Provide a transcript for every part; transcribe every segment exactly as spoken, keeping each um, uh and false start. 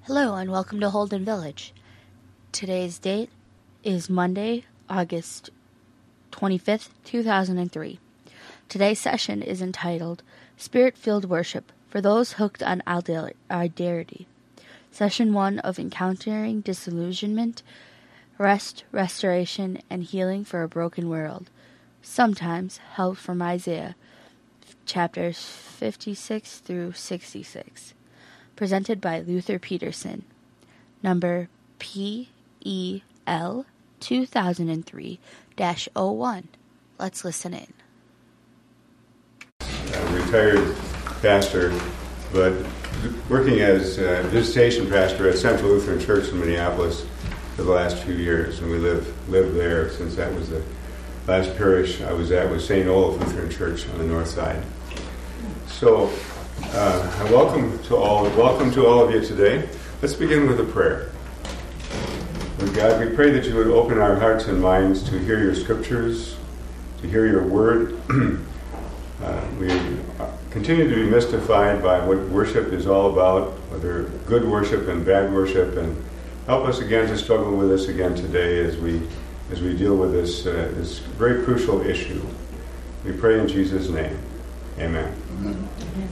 Hello and welcome to Holden Village. Today's date is Monday, August twenty-fifth, two thousand three. Today's session is entitled Spirit-Filled Worship for Those Hooked on Identity. Session one of Encountering Disillusionment, Rest, Restoration, and Healing for a Broken World. Sometimes help from Isaiah, chapters fifty-six through sixty-six. Presented by Luther Peterson. Number P E L two thousand three dash oh one. Let's listen in. I'm a retired pastor, but working as a visitation pastor at Central Lutheran Church in Minneapolis for the last few years, and we live lived there since that was the last parish I was at was Saint Olaf Lutheran Church on the north side. So, uh, welcome to all. Welcome to all of you today. Let's begin with a prayer. Lord God, we pray that you would open our hearts and minds to hear your scriptures, to hear your word. uh, we continue to be mystified by what worship is all about, whether good worship and bad worship, and help us again to struggle with this again today as we as we deal with this uh, this very crucial issue. We pray in Jesus' name. Amen. Amen.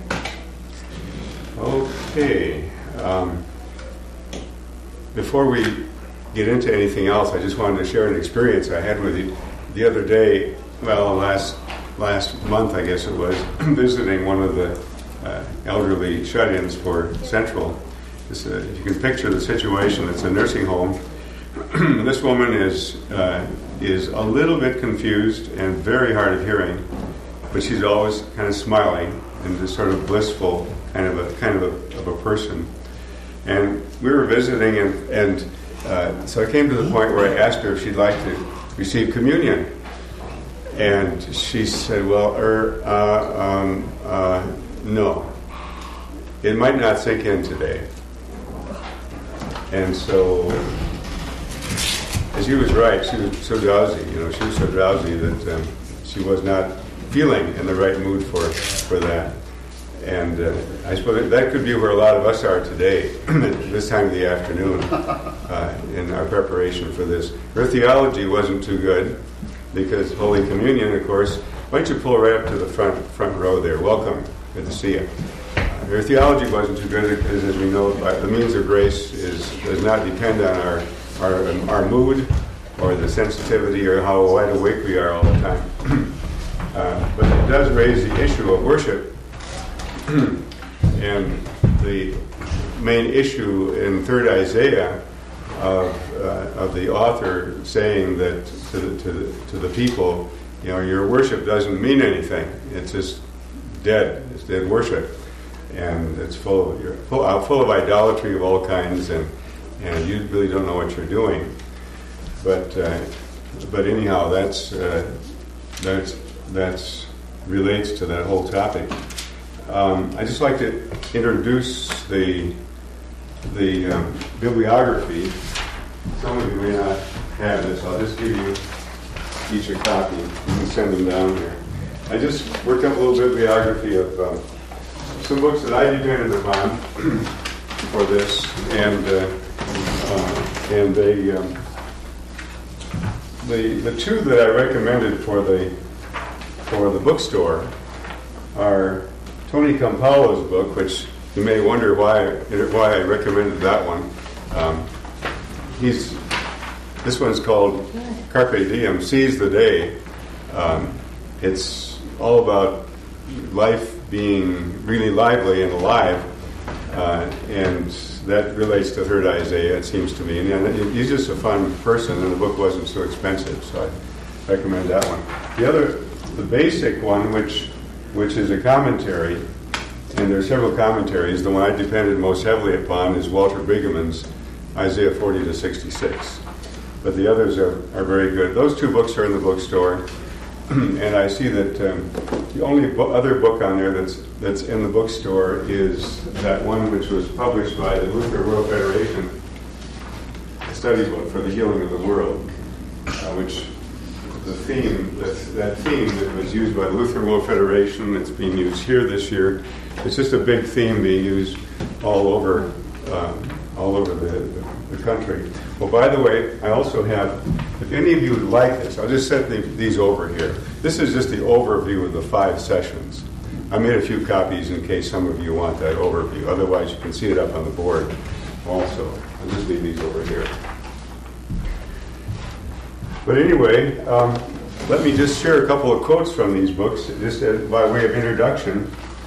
Okay. Um, before we get into anything else, I just wanted to share an experience I had with you the other day. Well, last last month, I guess it was, visiting one of the uh, elderly shut-ins for Central. This, uh, if you can picture the situation, it's a nursing home. This woman is uh, is a little bit confused and very hard of hearing, but she's always kind of smiling and just sort of blissful, kind of a kind of a, of a person. And we were visiting, and, and uh, so I came to the point where I asked her if she'd like to receive communion, and she said, "Well, er, uh, um, uh, no, it might not sink in today." And so, and she was right. She was so drowsy, you know. She was so drowsy that um, she was not feeling in the right mood for for that. And uh, I suppose that could be where a lot of us are today, this time of the afternoon, uh, in our preparation for this. Her theology wasn't too good, because Holy Communion, of course. Why don't you pull right up to the front front row there? Welcome. Good to see you. Uh, her theology wasn't too good because, as we know, the means of grace is does not depend on our our, our mood or the sensitivity or how wide awake we are all the time. Uh, but it does raise the issue of worship. And the main issue in third Isaiah of, uh, of the author saying that to the, to, the, to the people, you know, your worship doesn't mean anything. It's just dead. It's dead worship. And it's full of, you're full, uh, full of idolatry of all kinds, and, and you really don't know what you're doing. But uh, but anyhow, that's uh, that's that's relates to that whole topic. Um, I'd just like to introduce the the um, bibliography. Some of you may not have this. I'll just give you each a copy. You can send them down here. I just worked up a little bibliography of um, some books that I depended upon for this, and uh, uh, and they um, the the two that I recommended for the for the bookstore are Tony Campolo's book, which you may wonder why why I recommended that one. Um, he's this one's called Carpe Diem, Seize the Day. Um, it's all about life being really lively and alive, uh, and that relates to third Isaiah, it seems to me. And he's just a fun person, and the book wasn't so expensive, so I recommend that one. The other, the basic one, which which is a commentary, and there are several commentaries. The one I depended most heavily upon is Walter Brueggemann's Isaiah forty to sixty-six. But the others are, are very good. Those two books are in the bookstore, and I see that um, the only bo- other book on there that's that's in the bookstore is that one which was published by the Lutheran World Federation, a study book for the healing of the world, uh, which the theme, that, that theme that was used by the Lutheran World Federation, it's being used here this year. It's just a big theme being used all over, uh, all over the, the, the country. Well, by the way, I also have, if any of you would like this, I'll just set the, these over here. This is just the overview of the five sessions. I made a few copies in case some of you want that overview. Otherwise, you can see it up on the board also. I'll just leave these over here. But anyway, um, let me just share a couple of quotes from these books, just as, by way of introduction.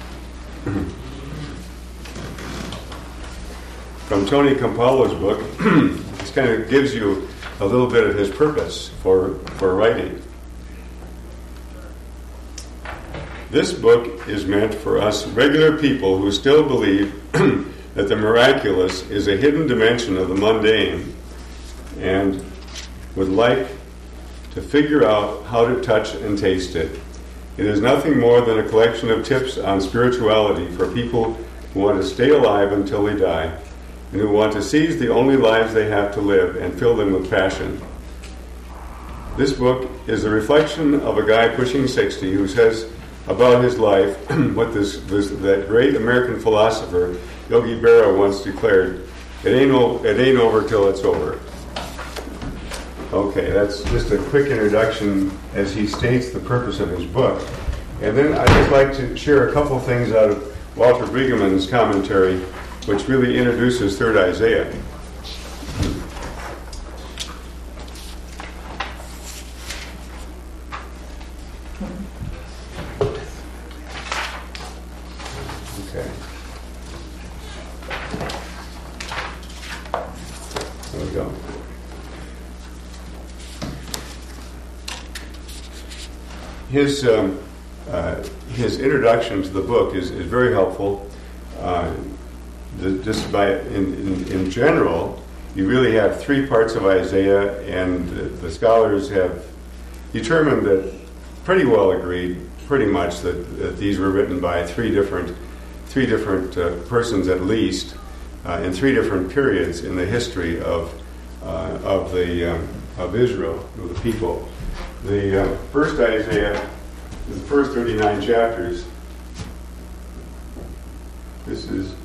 From Tony Campolo's book, this kind of gives you a little bit of his purpose for, for writing. This book is meant for us regular people who still believe that the miraculous is a hidden dimension of the mundane and would like to figure out how to touch and taste it. It is nothing more than a collection of tips on spirituality for people who want to stay alive until they die and who want to seize the only lives they have to live and fill them with passion. This book is a reflection of a guy pushing sixty who says about his life what this, this that great American philosopher Yogi Berra once declared, it ain't, o- it ain't over till it's over. Okay, that's just a quick introduction as he states the purpose of his book. And then I'd just like to share a couple things out of Walter Brueggemann's commentary, which really introduces Third Isaiah. Okay. There we go. His um, uh, his introduction to the book is, is very helpful. Uh, the, just by in, in, in general, you really have three parts of Isaiah, and the, the scholars have determined that pretty well agreed, pretty much that, that these were written by three different three different uh, persons at least, uh, in three different periods in the history of uh, of the um, of Israel, of the people. The uh, first Isaiah, the first thirty-nine chapters, this is,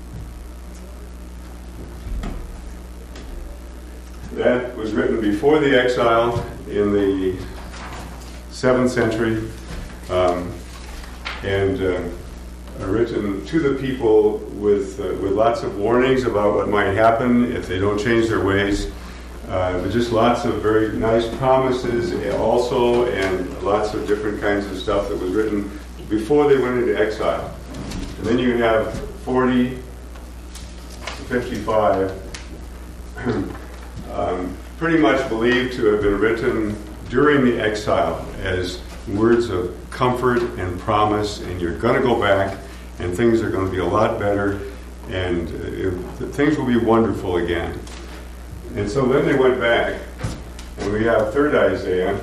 that was written before the exile in the seventh century, um, and uh, written to the people with, uh, with lots of warnings about what might happen if they don't change their ways. Uh, but just lots of very nice promises also, and lots of different kinds of stuff that was written before they went into exile. And then you have forty to fifty-five, um, pretty much believed to have been written during the exile as words of comfort and promise, and you're going to go back, and things are going to be a lot better, and uh, things will be wonderful again. And so then they went back, and we have Third Isaiah,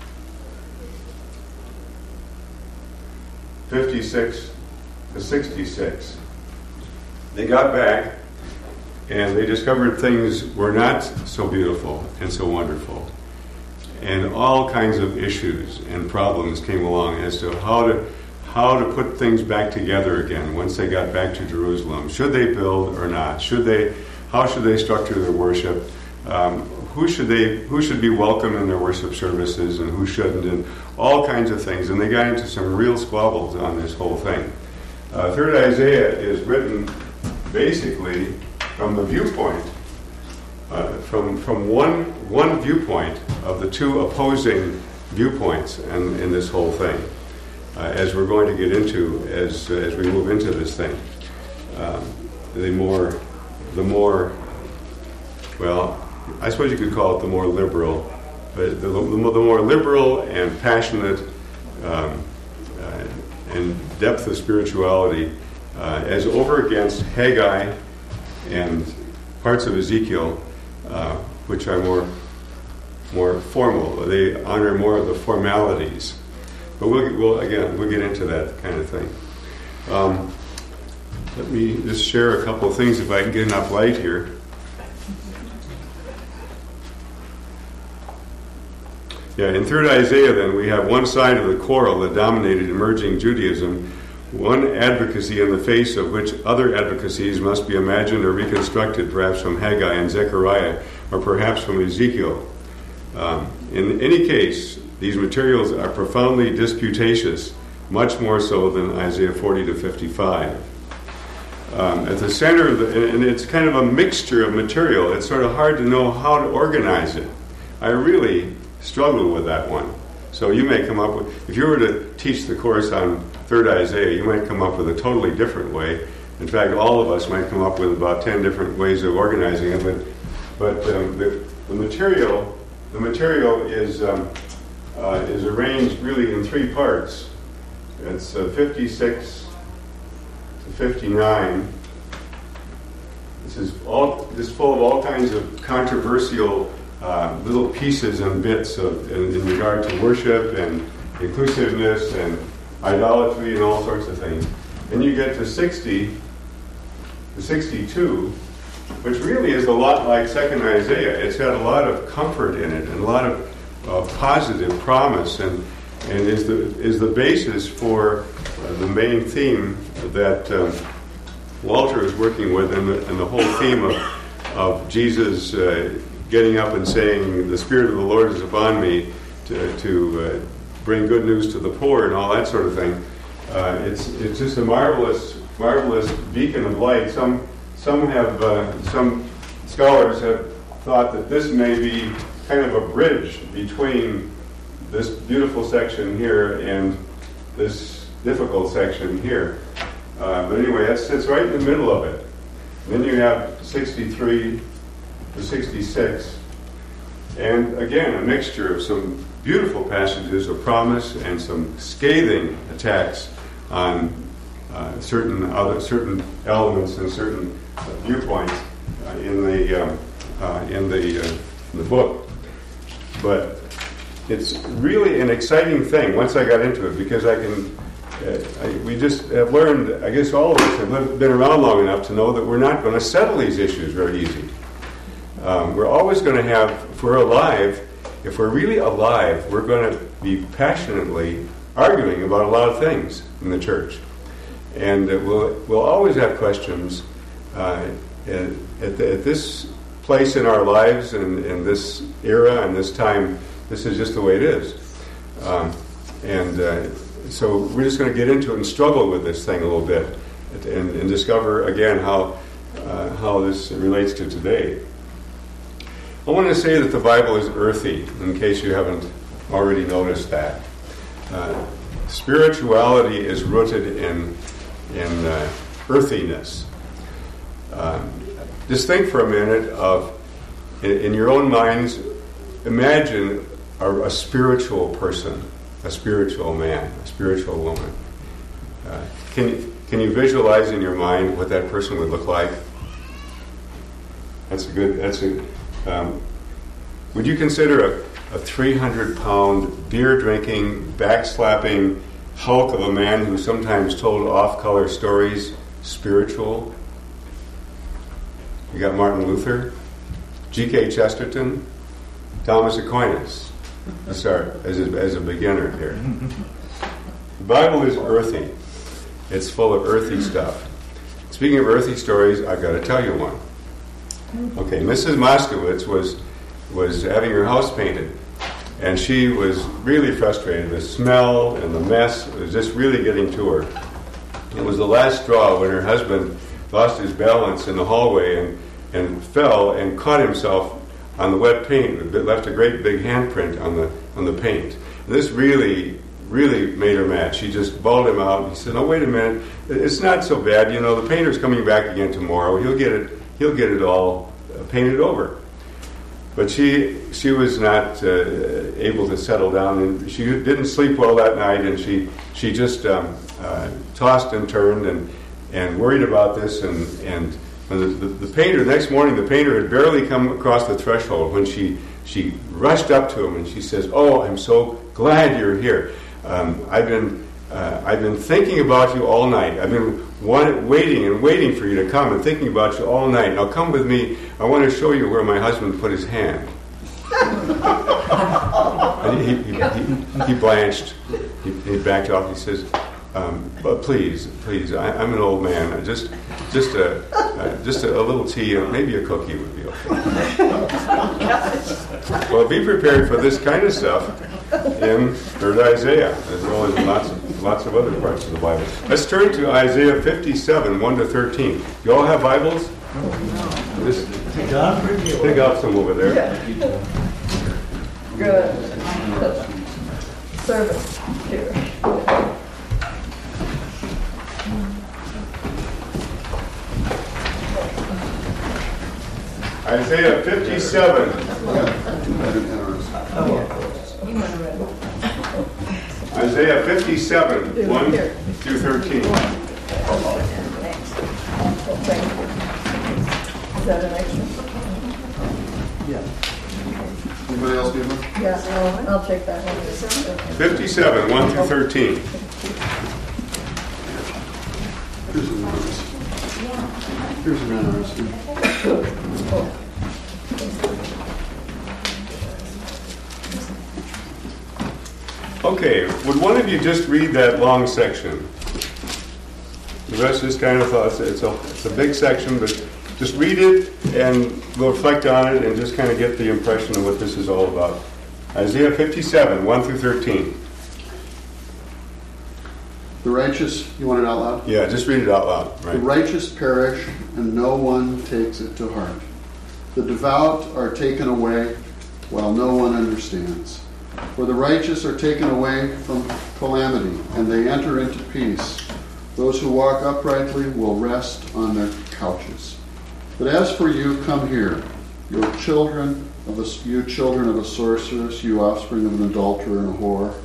fifty-six to sixty-six. They got back, and they discovered things were not so beautiful and so wonderful. And all kinds of issues and problems came along as to how to how to put things back together again once they got back to Jerusalem. Should they build or not? Should they? How should they structure their worship? Um, who should they? Who should be welcome in their worship services, and who shouldn't? And all kinds of things. And they got into some real squabbles on this whole thing. Uh, Third Isaiah is written basically from the viewpoint, uh, from from one one viewpoint of the two opposing viewpoints in, in this whole thing, uh, as we're going to get into as as we move into this thing. Um, the more, the more, well, I suppose you could call it the more liberal, but the, the, the more liberal and passionate um, uh, and depth of spirituality uh, as over against Haggai and parts of Ezekiel, uh, which are more more formal. They honor more of the formalities. But we'll, we'll again, we'll get into that kind of thing. Um, let me just share a couple of things if I can get enough light here. Yeah, in Third Isaiah, then, we have one side of the quarrel that dominated emerging Judaism one advocacy in the face of which other advocacies must be imagined or reconstructed, perhaps from Haggai and Zechariah, or perhaps from Ezekiel. Um, in any case, these materials are profoundly disputatious, much more so than Isaiah forty to fifty-five. Um, at the center of the, and it's kind of a mixture of material. It's sort of hard to know how to organize it. I really struggle with that one. So you may come up with, if you were to teach the course on Third Isaiah, you might come up with a totally different way. In fact, all of us might come up with about ten different ways of organizing it. But, but um, the, the material, the material is um, uh, is arranged really in three parts. It's uh, fifty-six to fifty-nine. This is all. This is full of all kinds of controversial uh, little pieces and bits of in, in regard to worship and inclusiveness and idolatry and all sorts of things. Then you get to sixty, to sixty-two, which really is a lot like Second Isaiah. It's got a lot of comfort in it and a lot of uh, positive promise, and and is the is the basis for uh, the main theme that um, Walter is working with, and the, and the whole theme of of Jesus uh, getting up and saying, "The Spirit of the Lord is upon me to to uh, bring good news to the poor," and all that sort of thing. Uh, it's it's just a marvelous marvelous beacon of light. Some some have uh, some scholars have thought that this may be kind of a bridge between this beautiful section here and this difficult section here. Uh, but anyway, that sits right in the middle of it. And then you have sixty-three to sixty-six, and again a mixture of some beautiful passages of promise and some scathing attacks on uh, certain other certain elements and certain uh, viewpoints uh, in the um, uh, in the uh, in the book. But it's really an exciting thing once I got into it, because I can. Uh, I, we just have learned. I guess all of us have lived, been around long enough to know that we're not going to settle these issues very easy. Um, we're always going to have. If we're alive. If we're really alive, we're going to be passionately arguing about a lot of things in the church. And uh, we'll, we'll always have questions. Uh, at, at, the, at this place in our lives and in this era and this time, this is just the way it is. Um, and uh, so we're just going to get into it and struggle with this thing a little bit and, and discover, again, how, uh, how this relates to today. I want to say that the Bible is earthy, in case you haven't already noticed that. Uh, spirituality is rooted in in uh, earthiness. Um, just think for a minute of, in, in your own minds, imagine a, a spiritual person, a spiritual man, a spiritual woman. Uh, can, can you visualize in your mind what that person would look like? That's a good, that's a... Um, would you consider a, a three hundred pound, beer-drinking, back-slapping hulk of a man who sometimes told off-color stories spiritual? You got Martin Luther, G K Chesterton, Thomas Aquinas. Let's start as a, as a beginner here. The Bible is earthy. It's full of earthy stuff. Speaking of earthy stories, I've got to tell you one. Okay, Missus Moskowitz was was having her house painted, and she was really frustrated. The smell and the mess was just really getting to her. It was the last straw when her husband lost his balance in the hallway and, and fell and caught himself on the wet paint. It left a great big handprint on the on the paint. And this really, really made her mad. She just bawled him out. He said, "Oh, wait a minute. It's not so bad. You know, the painter's coming back again tomorrow. He'll get it. He'll get it all painted over." But she she was not uh, able to settle down, and she didn't sleep well that night, and she she just um, uh, tossed and turned and and worried about this. And and when the, the, the painter, the next morning, the painter had barely come across the threshold when she she rushed up to him and she says, "Oh, I'm so glad you're here. Um, I've been uh, I've been thinking about you all night. I've been One, waiting and waiting for you to come and thinking about you all night. Now come with me. I want to show you where my husband put his hand." And he, he, he, he blanched. He, he backed off. He says, Um, but please, please, I, I'm an old man. Just, just a, uh, just a, a little tea and maybe a cookie would be okay. Well, be prepared for this kind of stuff in Third Isaiah, as well as lots of lots of other parts of the Bible. Let's turn to Isaiah fifty-seven, one to thirteen. You all have Bibles? Just pick out some over there. Yeah. Good. Service here. Isaiah fifty-seven. Isaiah fifty-seven, one through thirteen. Is that an extra? Yeah. Anybody else need one? Yeah, I'll, I'll take that one. fifty-seven, one through thirteen. Here's another. Here's another. Okay, would one of you just read that long section? The rest just kind of thoughts. It's a, it's a big section, but just read it and we'll reflect on it and just kind of get the impression of what this is all about. Isaiah fifty-seven, one through thirteen. The righteous, you want it out loud? Yeah, just read it out loud. Right. The righteous perish, and no one takes it to heart. The devout are taken away, while no one understands. For the righteous are taken away from calamity, and they enter into peace. Those who walk uprightly will rest on their couches. But as for you, come here, you children of a, you children of a sorceress, you offspring of an adulterer and a whore.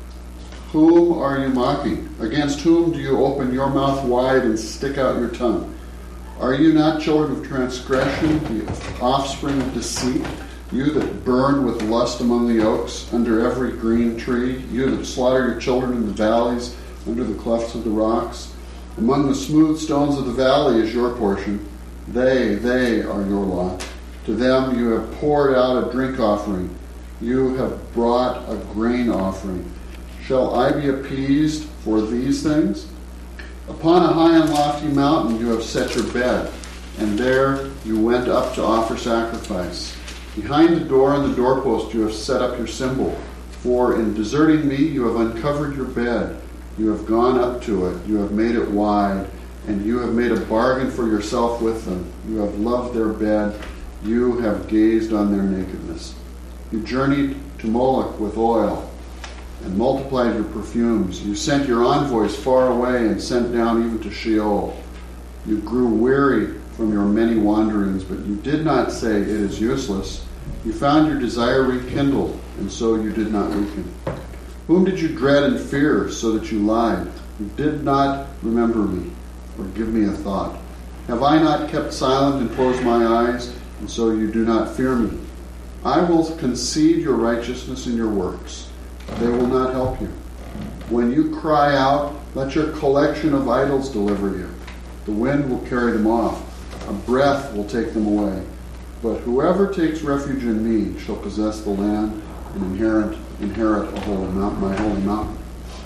Whom are you mocking? Against whom do you open your mouth wide and stick out your tongue? Are you not children of transgression, the offspring of deceit? You that burn with lust among the oaks, under every green tree, you that slaughter your children in the valleys, under the clefts of the rocks. Among the smooth stones of the valley is your portion. They, they are your lot. To them you have poured out a drink offering. You have brought a grain offering. Shall I be appeased for these things? Upon a high and lofty mountain you have set your bed, and there you went up to offer sacrifice. Behind the door and the doorpost you have set up your symbol. For in deserting me you have uncovered your bed. You have gone up to it. You have made it wide, and you have made a bargain for yourself with them. You have loved their bed. You have gazed on their nakedness. You journeyed to Moloch with oil, and multiplied your perfumes. You sent your envoys far away and sent down even to Sheol. You grew weary from your many wanderings, but you did not say it is useless. You found your desire rekindled, and so you did not weaken. Whom did you dread and fear so that you lied? You did not remember me or give me a thought. Have I not kept silent and closed my eyes, and so you do not fear me? I will concede your righteousness in your works. They will not help you. When you cry out, let your collection of idols deliver you. The wind will carry them off. A breath will take them away. But whoever takes refuge in me shall possess the land and inherit, inherit a holy mountain, my holy mountain.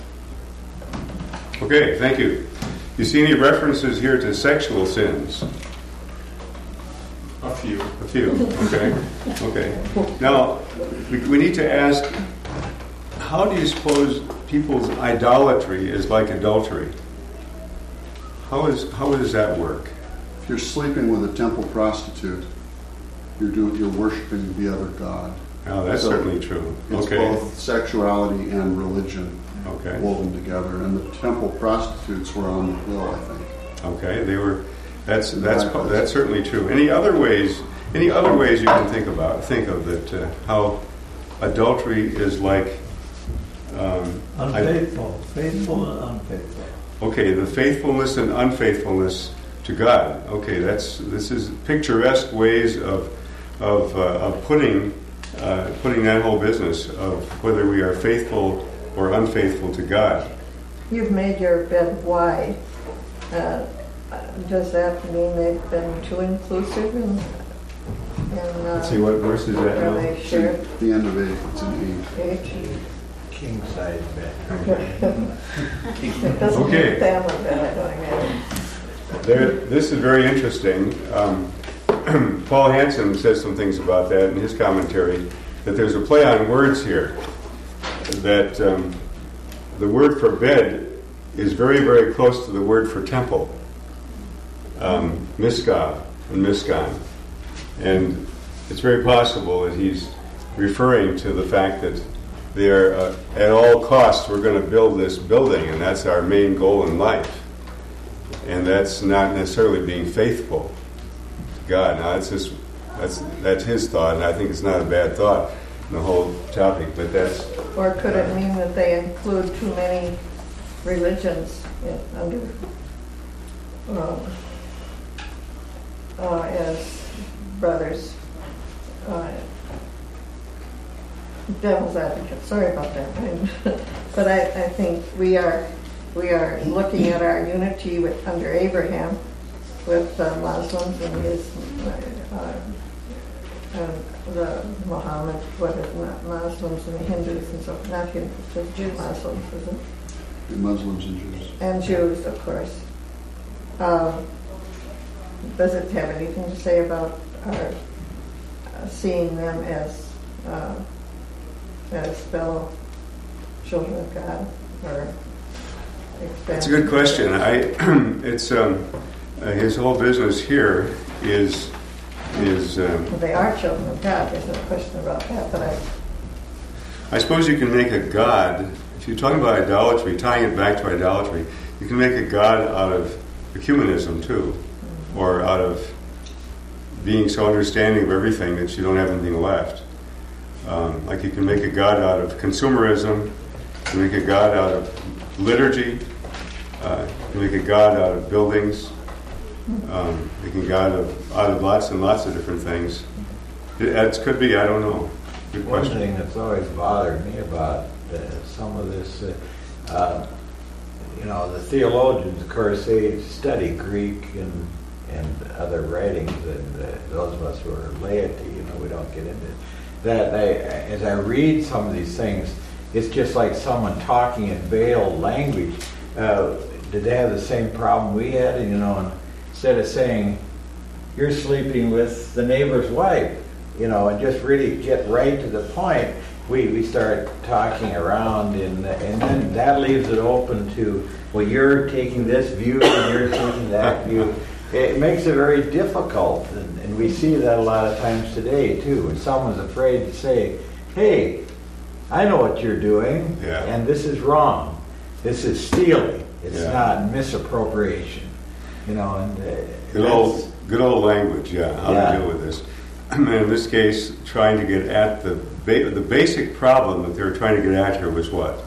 Okay, thank you. You see any references here to sexual sins? A few. A few, okay. Okay. Now, we, we need to ask, how do you suppose people's idolatry is like adultery? How is how does that work? If you're sleeping with a temple prostitute, you're doing, you're worshiping the other god. Oh, that's So certainly true. It's Okay. both sexuality and religion Okay. woven together. And the temple prostitutes were on the hill, I think. Okay. They were. That's that's that's certainly true. Any other ways? Any other ways you can think about? Think of that. Uh, how adultery is like. Um, Unfaithful, faithful and unfaithful. Okay, the faithfulness and unfaithfulness to God. Okay, that's this is picturesque ways of of, uh, of putting uh, putting that whole business of whether we are faithful or unfaithful to God. You've made your bed wide. Uh, does that mean they've been too inclusive? And, and uh, Let's see what verse is that are now. they shared The end of eight, it's an eight. age? king size bed. It doesn't Okay. mean family bed, I don't know. There, this is very interesting. Um, Paul Hansen says some things about that in his commentary, that there's a play on words here, that um, the word for bed is very, very close to the word for temple, um, miskah and miskan. And it's very possible that he's referring to the fact that they're, uh, at all costs, we're going to build this building, and that's our main goal in life. And that's not necessarily being faithful to God. Now, that's just that's that's his thought, and I think it's not a bad thought in the whole topic. But that's Or could it mean that they include too many religions in, under um, uh, as brothers? Uh, devil's advocate. Sorry about that. But I, I think we are we are looking at our unity with under Abraham with uh, Muslims and his uh, uh, the Muhammad, what is not Muslims and the Hindus and so not Hindus, just Jew Muslims, isn't it? The Muslims and Jews. And Jews, of course. Um, does it have anything to say about our uh, seeing them as uh, as fellow children of God, or That's a good question. I, it's um, uh, his whole business here is is. Um, well, they are children of God. There's no question about that. But I, I suppose you can make a god. If you're talking about idolatry, tying it back to idolatry, you can make a god out of ecumenism too, mm-hmm. or out of being so understanding of everything that you don't have anything left. Um, like you can make a god out of consumerism. You can make a god out of liturgy. Uh, you can make a god out of buildings. Um, you can god of, out of lots and lots of different things. It, it could be, I don't know. Good One question. thing that's always bothered me about uh, some of this, uh, uh, you know, the theologians, of course, they study Greek and and other writings, and uh, those of us who are laity, you know, we don't get into it. That I, as I read some of these things, it's just like someone talking in veiled language. Uh, did they have the same problem we had? And, you know, and instead of saying, you're sleeping with the neighbor's wife, you know, and just really get right to the point, we, we start talking around, and, and then that leaves it open to, well, you're taking this view and you're taking that view. It makes it very difficult, and, and we see that a lot of times today, too. When someone's afraid to say, hey, I know what you're doing, Yeah. and this is wrong. This is stealing. It's Yeah. not misappropriation. You know, and uh, Good old, good old language, yeah, how Yeah. to deal with this. And in this case, trying to get at the ba- the basic problem that they were trying to get at here was what?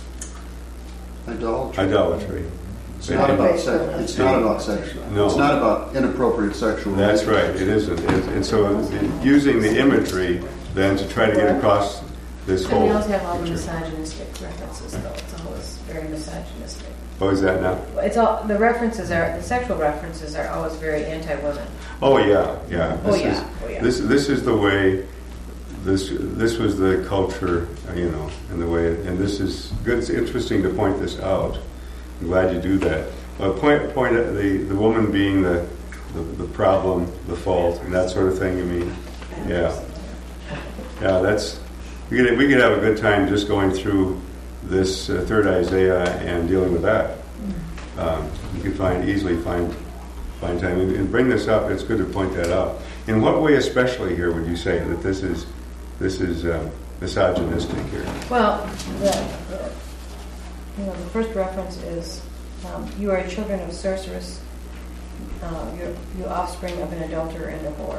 Idolatry. Idolatry. It's not about sex. It's not about sexual. No. It's not about inappropriate sexual. That's right, relationships. it isn't. And, and so the, using the imagery then to try to get across this And whole we also have all the picture. misogynistic references, though. It's always very misogynistic. Oh, is that now? It's all the references are the sexual references are always very anti-women. Oh yeah, yeah. Oh, This yeah. is, Oh, yeah. This this is the way. This this was the culture, you know, and the way. And this is good. It's interesting to point this out. I'm glad you do that. Uh, point point the the woman being the, the the problem, the fault, and that sort of thing. You mean? Yeah. Yeah. That's we could we could have a good time just going through this uh, third Isaiah and dealing with that. Um, you can find easily find find time and, and bring this up. It's good to point that out. In what way, especially here, would you say that this is this is um, misogynistic here? Well, the, the you know the first reference is um, you are children of sorceress, uh, you're you offspring of an adulterer and a whore.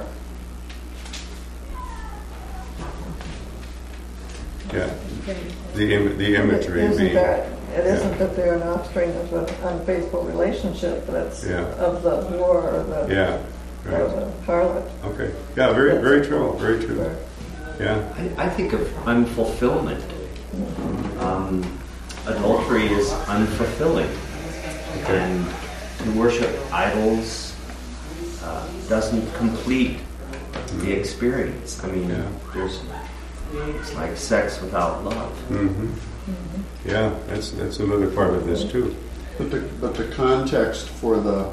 Yeah, the Im- the imagery Isn't being that, it isn't yeah. that they're an offspring of an unfaithful relationship, but it's Yeah. of the whore or the, yeah, or right. the harlot. Okay, yeah, very That's very the true, whole- very true. Yeah, I, I think of unfulfillment. Um, adultery is unfulfilling. And to worship idols uh, doesn't complete the experience. I mean, Yeah. there's it's like sex without love. hmm Mm-hmm. Yeah, that's that's another part of this too. But the, but the context for the,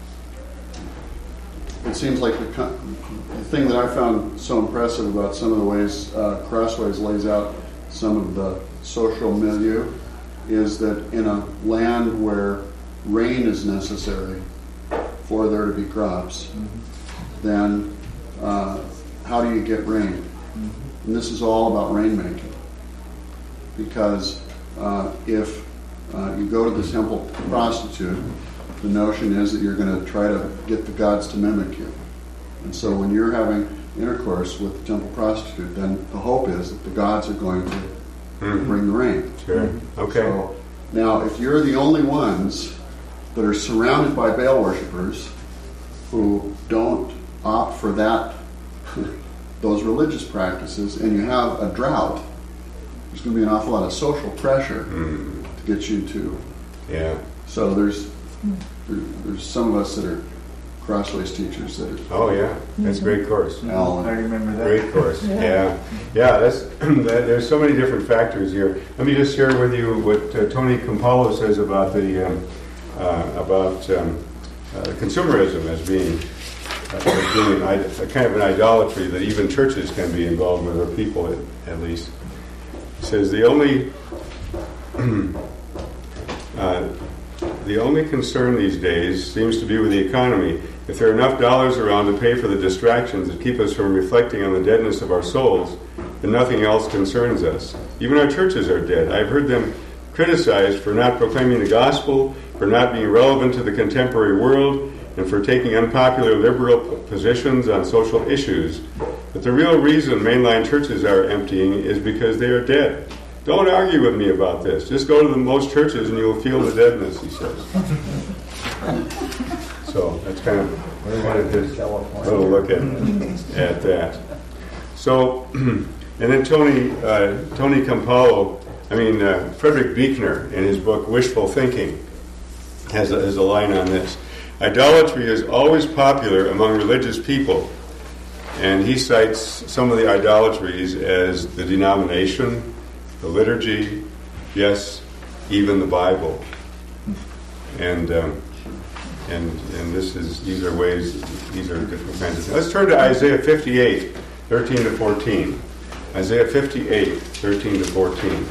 it seems like the, con- the thing that I found so impressive about some of the ways uh, Crossways lays out some of the social milieu is that in a land where rain is necessary for there to be crops, mm-hmm. then uh, how do you get rain? Mm-hmm. And this is all about rainmaking. Because uh, if uh, you go to the temple prostitute, the notion is that you're going to try to get the gods to mimic you. And so when you're having intercourse with the temple prostitute, then the hope is that the gods are going to mm-hmm. bring the rain. Sure. Okay. So now, if you're the only ones that are surrounded by Baal worshippers who don't opt for that, those religious practices, and you have a drought, there's going to be an awful lot of social pressure mm. to get you to. Yeah. So there's there, there's some of us that are Crossways teachers that are. Oh yeah, that's a great course. Alan. I remember that. Great course. Yeah. Yeah. Yeah. That's there's so many different factors here. Let me just share with you what uh, Tony Campolo says about the um, uh, about um, uh, consumerism as being uh, as being a, a kind of an idolatry that even churches can be involved with, or people at, at least. He says the only uh, the only concern these days seems to be with the economy. If there are enough dollars around to pay for the distractions that keep us from reflecting on the deadness of our souls, then nothing else concerns us. Even our churches are dead. I've heard them criticized for not proclaiming the gospel, for not being relevant to the contemporary world, and for taking unpopular liberal positions on social issues. But the real reason mainline churches are emptying is because they are dead. Don't argue with me about this. Just go to the most churches and you'll feel the deadness, he says. So that's kind of I wanted to little look at at that. So, and then Tony uh, Tony Campolo, I mean uh, Frederick Buechner in his book Wishful Thinking has a, has a line on this. Idolatry is always popular among religious people, and he cites some of the idolatries as the denomination, the liturgy, yes, even the Bible, and. Um, And and this is these are ways these are different kinds of things. Let's turn to Isaiah fifty-eight, thirteen to fourteen. Isaiah fifty-eight, thirteen to fourteen.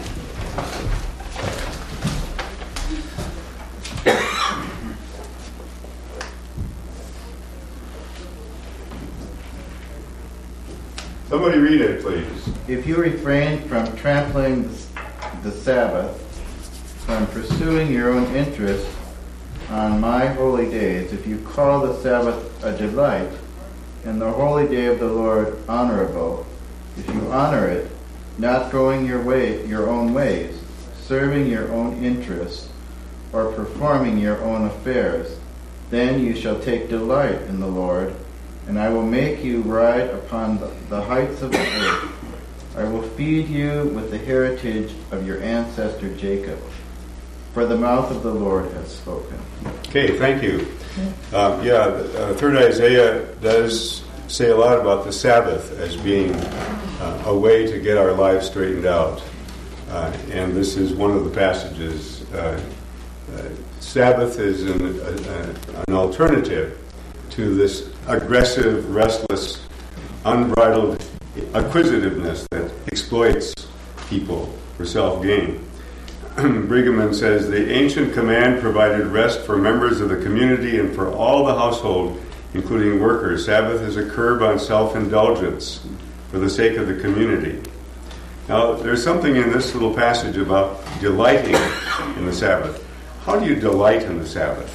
Somebody read it, please. If you refrain from trampling the Sabbath, from pursuing your own interests, on my holy days, if you call the Sabbath a delight, and the holy day of the Lord honorable, if you honor it, not going your way, your own ways, serving your own interests, or performing your own affairs, then you shall take delight in the Lord, and I will make you ride upon the, the heights of the earth. I will feed you with the heritage of your ancestor Jacob. For the mouth of the Lord has spoken. Okay, thank you. Um, yeah, uh, third Isaiah does say a lot about the Sabbath as being uh, a way to get our lives straightened out. Uh, and this is one of the passages. Uh, uh, Sabbath is an, a, an alternative to this aggressive, restless, unbridled acquisitiveness that exploits people for self-gain. Brigham says, the ancient command provided rest for members of the community and for all the household, including workers. Sabbath is a curb on self-indulgence for the sake of the community. Now, there's something in this little passage about delighting in the Sabbath. How do you delight in the Sabbath?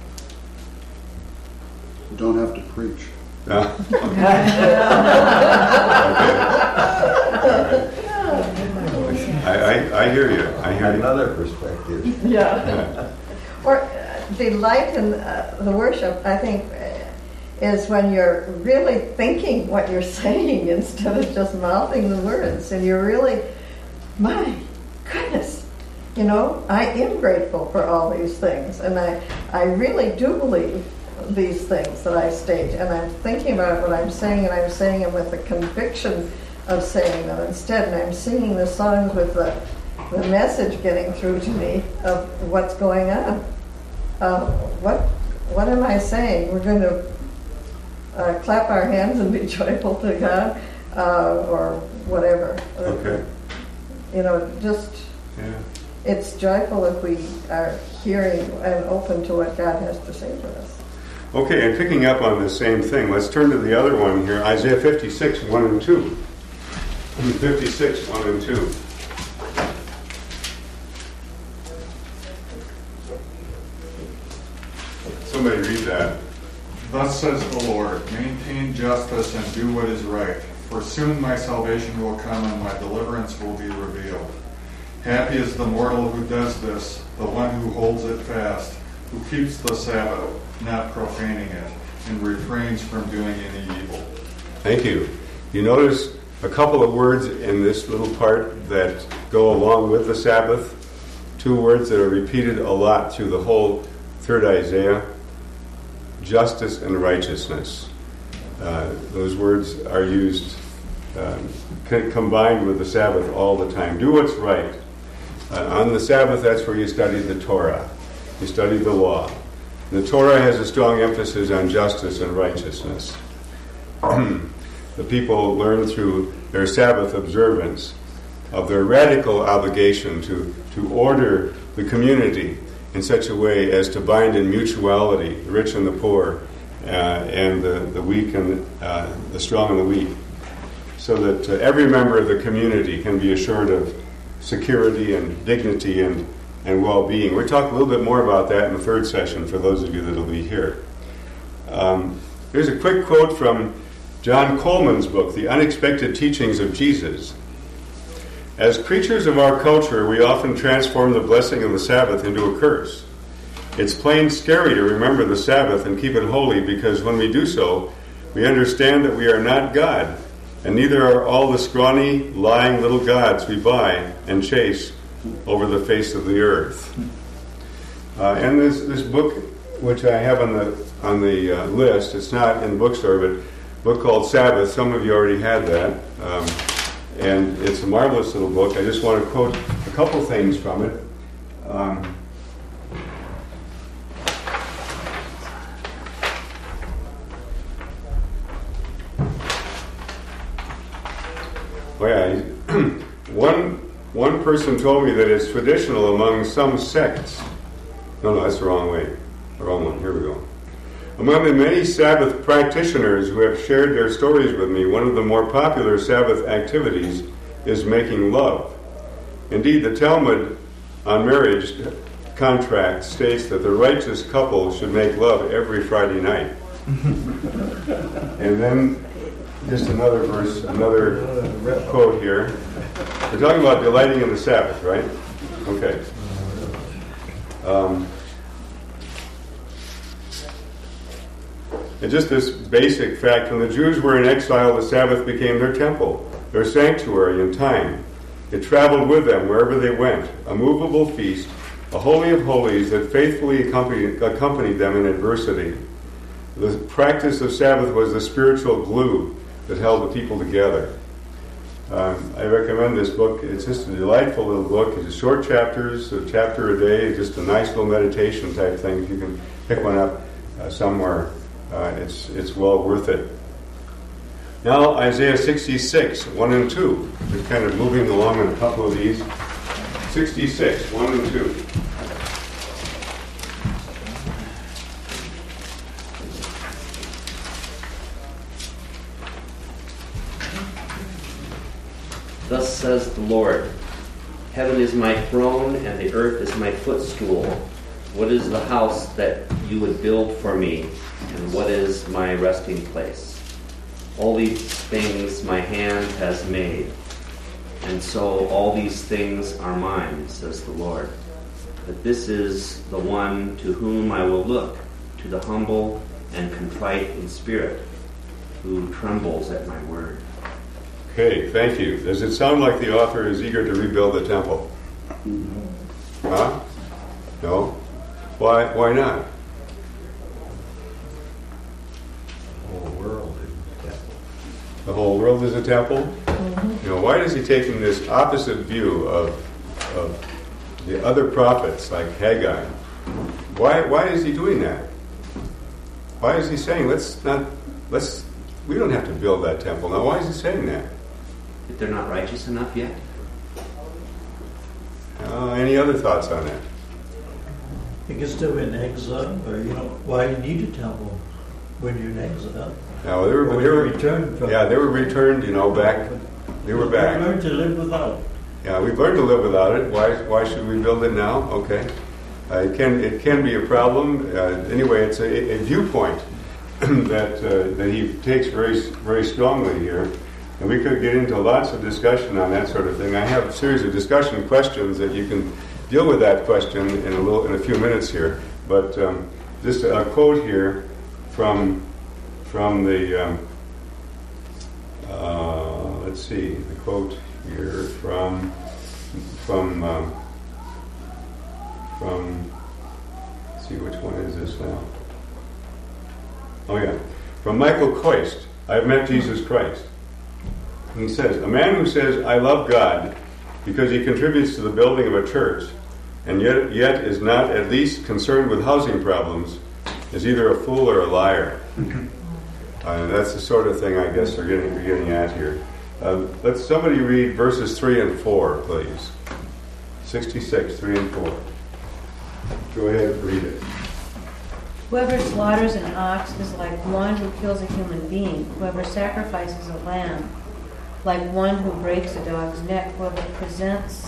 You don't have to preach. Uh, okay. I, I, I hear you. I hear Another you. perspective. Yeah. Yeah. Or uh, delight in uh, the worship, I think, uh, is when you're really thinking what you're saying instead of just mouthing the words. And you're really, my goodness, you know, I am grateful for all these things. And I, I really do believe these things that I state. And I'm thinking about what I'm saying, and I'm saying them with the conviction of saying them instead. And I'm singing the songs with the the message getting through to me of what's going on. Uh, what what am I saying? We're going to uh, clap our hands and be joyful to God, uh, or whatever. Okay. You know, just Yeah. it's joyful if we are hearing and open to what God has to say to us. Okay, and picking up on the same thing, let's turn to the other one here, Isaiah fifty-six, one and two. fifty-six, one and two. Somebody read that. Thus says the Lord, maintain justice and do what is right, for soon my salvation will come and my deliverance will be revealed. Happy is the mortal who does this, the one who holds it fast, who keeps the Sabbath, not profaning it, and refrains from doing any evil. Thank you. You notice a couple of words in this little part that go along with the Sabbath. Two words that are repeated a lot through the whole third Isaiah. Justice and righteousness. Uh, those words are used um, c- combined with the Sabbath all the time. Do what's right. Uh, on the Sabbath, that's where you study the Torah. You study the law. The Torah has a strong emphasis on justice and righteousness. The people learn through their Sabbath observance of their radical obligation to, to order the community in such a way as to bind in mutuality the rich and the poor, uh, and the, the weak and uh, the strong and the weak, so that uh, every member of the community can be assured of security and dignity and, and well-being. We'll talk a little bit more about that in the third session for those of you that will be here. Um, here's a quick quote from John Coleman's book, The Unexpected Teachings of Jesus. As creatures of our culture, we often transform the blessing of the Sabbath into a curse. It's plain scary to remember the Sabbath and keep it holy, because when we do so, we understand that we are not God, and neither are all the scrawny, lying little gods we buy and chase over the face of the earth. Uh, and this, this book, which I have on the on the uh, list, it's not in the bookstore, but a book called Sabbath. Some of you already had that. Um, And it's a marvelous little book. I just want to quote a couple things from it. Um, oh yeah, one one person told me that it's traditional among some sects. No, no, that's the wrong way. The wrong one. Here we go. Among the many Sabbath practitioners who have shared their stories with me, one of the more popular Sabbath activities is making love. Indeed, the Talmud on marriage contract states that the righteous couple should make love every Friday night. And then, just another verse, another quote here. We're talking about delighting in the Sabbath, right? Okay. Um, And just this basic fact, when the Jews were in exile, the Sabbath became their temple, their sanctuary in time. It traveled with them wherever they went, a movable feast, a holy of holies that faithfully accompanied, accompanied them in adversity. The practice of Sabbath was the spiritual glue that held the people together. Um, I recommend this book. It's just a delightful little book. It's short chapters, a chapter a day, just a nice little meditation type thing. If you can pick one up uh, somewhere, Uh, it's it's well worth it. Now Isaiah sixty-six, one and two. We're kind of moving along in a couple of these. sixty-six, one and two. Thus says the Lord, heaven is my throne and the earth is my footstool. What is the house that you would build for me? And what is my resting place? All these things my hand has made, and so all these things are mine, says the Lord. But this is the one to whom I will look, to the humble and contrite in spirit, who trembles at my word. Okay, thank you. Does it sound like the author is eager to rebuild the temple? Huh? No? Why, why not? The whole world is a temple. The whole world is a temple? Mm-hmm. You know, why is he taking this opposite view of of the other prophets like Haggai. Why why is he doing that? Why is he saying let's not let's we don't have to build that temple now? Why is he saying that? If they're not righteous enough yet. Uh, any other thoughts on that? Because they're in exile, or you know, why do you need a temple when you're in exile? No, they were, Or they were returned from. yeah, they were returned. You know, back. They were back. We learned to live without. Yeah, we've learned to live without it. Why? Why should we build it now? Okay, uh, it can it can be a problem. Uh, anyway, it's a, a viewpoint that uh, that he takes very very strongly here, and we could get into lots of discussion on that sort of thing. I have a series of discussion questions that you can deal with that question in a little in a few minutes here. But um, just a quote here from from the um, uh, let's see the quote here from from um, from let's see which one is this now. Oh yeah, from Michael Koist. I've met Jesus Christ. And he says, a man who says, I love God because he contributes to the building of a church and yet, yet is not at least concerned with housing problems is either a fool or a liar. uh, that's the sort of thing I guess they're getting, we're getting at here. Uh, let's somebody read verses three and four, please. sixty-six, three and four. Go ahead and read it. Whoever slaughters an ox is like one who kills a human being. Whoever sacrifices a lamb, like one who breaks a dog's neck. Whoever presents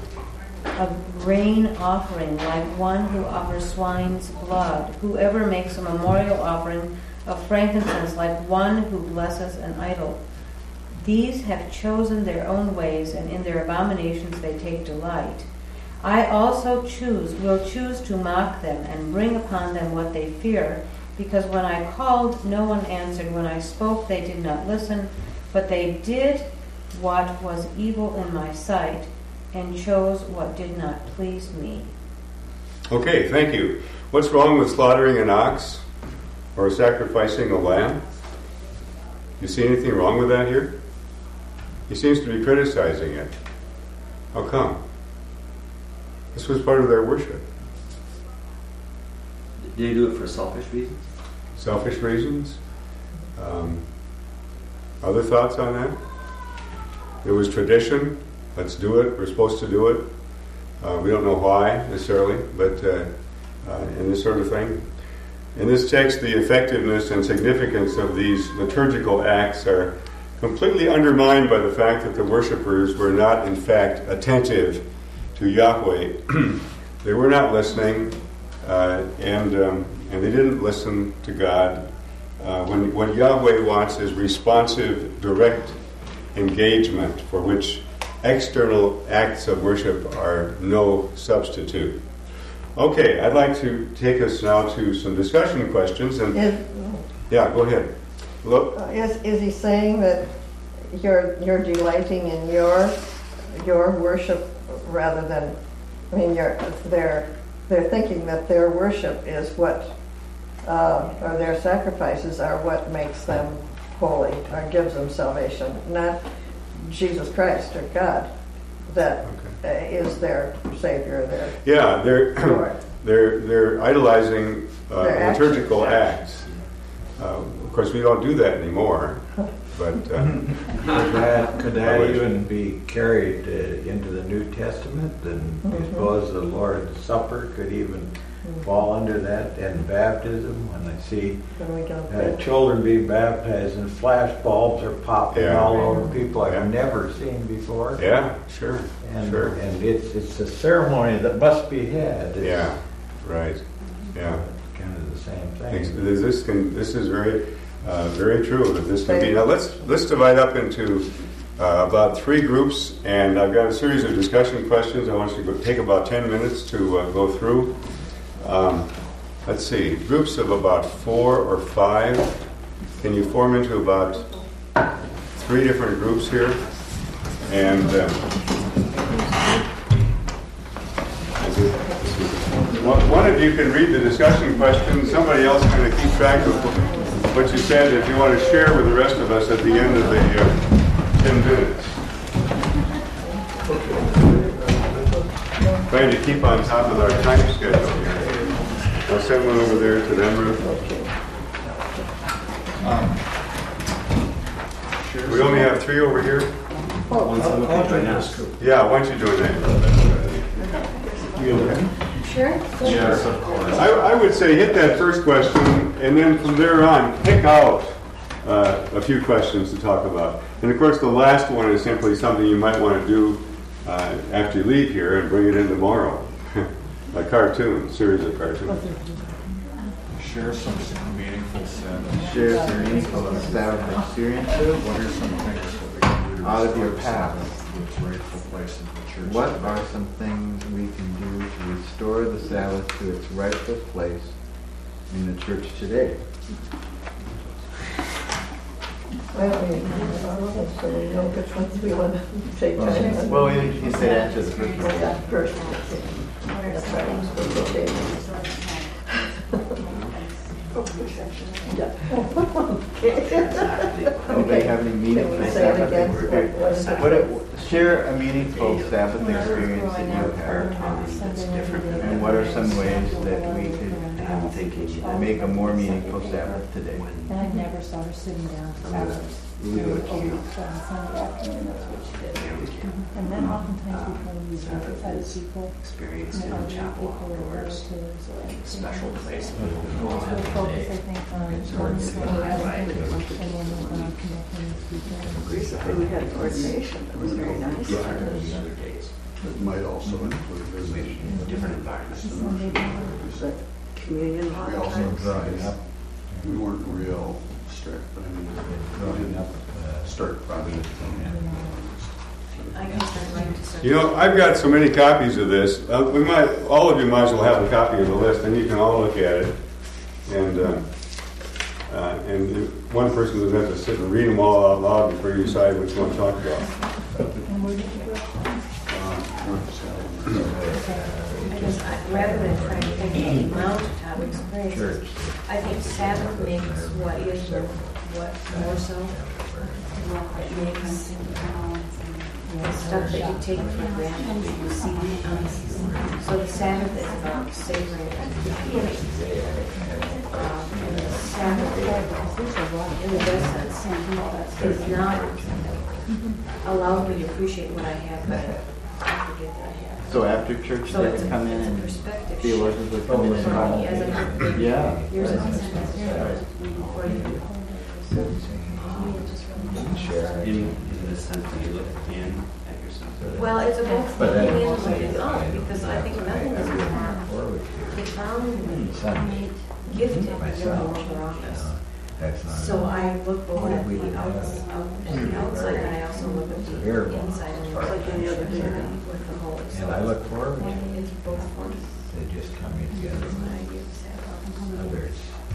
a grain offering, like one who offers swine's blood. Whoever makes a memorial offering of frankincense, like one who blesses an idol. These have chosen their own ways, and in their abominations they take delight. I also choose, will choose to mock them and bring upon them what they fear, because when I called, no one answered. When I spoke, they did not listen, but they did what was evil in my sight and chose what did not please me. Okay, thank you. What's wrong with slaughtering an ox or sacrificing a lamb? You see anything wrong with that here? He seems to be criticizing it. How come? This was part of their worship. Did they do it for selfish reasons? Selfish reasons? Um, other thoughts on that? It was tradition. Let's do it. We're supposed to do it. Uh, we don't know why necessarily, but uh, uh, in this sort of thing. In this text, the effectiveness and significance of these liturgical acts are completely undermined by the fact that the worshipers were not, in fact, attentive to Yahweh. They were not listening, uh, and um, and they didn't listen to God. Uh, when what Yahweh wants is responsive, direct engagement, for which external acts of worship are no substitute. Okay, I'd like to take us now to some discussion questions. And Is, yeah, go ahead. Look, uh, is, is he saying that you're you're delighting in your your worship rather than, I mean, you're, they're they're thinking that their worship is what, uh, or their sacrifices are what makes them holy or gives them salvation, not Jesus Christ or God that Okay. uh, is their Savior, their yeah, they're Lord. they're they're idolizing uh, Their liturgical actions. acts. Uh, of course, we don't do that anymore. But uh, Could that, could that Otherwise- even be carried uh, into the New Testament? And I Mhm. suppose the Lord's Supper could even fall under that, and baptism. When I see when we don't uh, think. children being baptized and flash bulbs are popping Yeah. all over people I've Yeah. never seen before. yeah, sure, And, sure. and it's it's a ceremony that must be had. It's Yeah, right. Yeah. kind of the same Thanks. thing. This can this is very uh, very true that this can be. Now let's let's divide up into uh, about three groups, and I've got a series of discussion questions. I want you to go, take about ten minutes to uh, go through. Um, let's see, groups of about four or five. Can you form into about three different groups here? And uh, one, one of you can read the discussion questions. Somebody else is going to keep track of what you said if you want to share with the rest of us at the end of the uh, ten minutes. trying to keep on top of our time schedule here. I'll send one over there to them, Ruth. Um, We only have three over here? One's I'll- looking I'll right join now. this group. Yeah, why don't you join that? You, Sure. Yes, of course. I, I would say hit that first question, and then from there on, pick out uh, a few questions to talk about. And of course, the last one is simply something you might want to do uh, after you leave here and bring it in tomorrow. A cartoon, series of cartoons. Share some meaningful Sabbath. Share some meaningful Sabbath experiences What are some things that we can do to out of your restore past. Sabbath to its rightful place in the church? What today? are some things we can do to restore the Sabbath to its rightful place in the church today? Well, we have all of them, so we know which ones we want to take time on. Well, you, you said answer the first one. Yeah, first, yeah. That's right, I'm supposed to take it. Yeah. Do they have any meaningful Can we say it Sabbath again? experience? What is it? What it- share a meaningful Sabbath experience that you had. That's different than And what are some ways that we could I'm thinking. make a more meaningful Sabbath today? And I never saw her sitting down for hours. Leave it A week on Sunday afternoon, that's what she did. And then oftentimes we try to use it outside of people. Experienced you know, in other chapel people or outdoors. relatives or anything. Special place. So the focus, I think, on one is on and then on connecting with people. Recently, we had an ordination that was very nice. Other days. It might also include visitation. Different environments. The communion a lot We of also times. tried, we weren't real strict, but I mean, we didn't start projects. I can start writing to start. You know, I've got so many copies of this. Uh, we might, all of you might as well have a copy of the list, and you can all look at it. And uh, uh, and one person doesn't have to sit and read them all out loud before you decide which one to talk about. And where did you go? Because I, rather than trying to think of the amount of time experiences, I think Sabbath makes what is or what more so. It makes the stuff that you take for granted that you see. Um, so the Sabbath is about savoring it. Um, and the Sabbath, in the best sense, is not allowing me to appreciate what I have, but I forget that I have. So after church, So they it's a, come in it's a and perspective. theologians would come in and For me, talk. as a, Yeah. yours is a sentence before you do. In, in the sense that you look in at yourself. Well, it's about But then- looking in and looking out, because I think nothing is more profoundly gifted than your moral office. So I look both at the outs- out- at the outside, and I also look at the inside, and it's like any other journey with the Holy And Spirit. I look forward to And it's both forms. it just coming together That's with my idea of Sabbath. others.